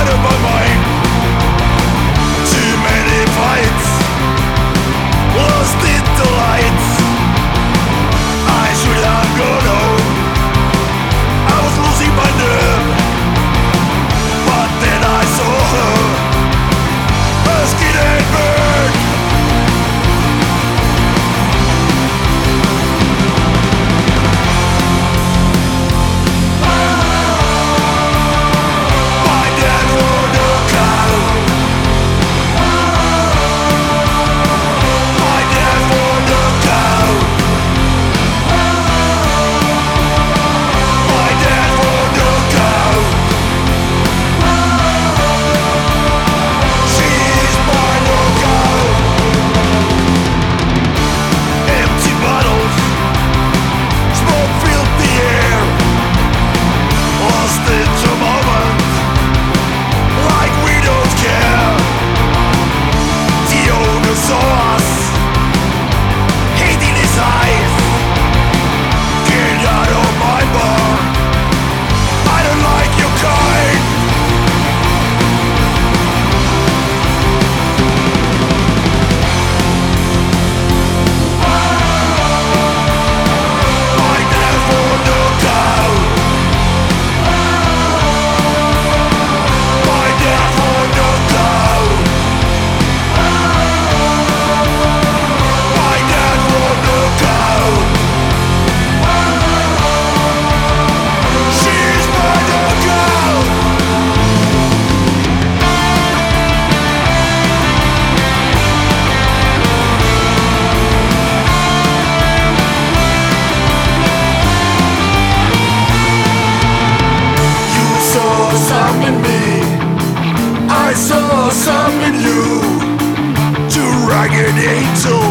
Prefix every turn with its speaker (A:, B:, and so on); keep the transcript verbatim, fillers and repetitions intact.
A: of my mind. Too many fights, lost in the lights. I should have gone home, I was losing my nerve. But then I saw her, her skin had burned. I saw some in you, two ragged angels.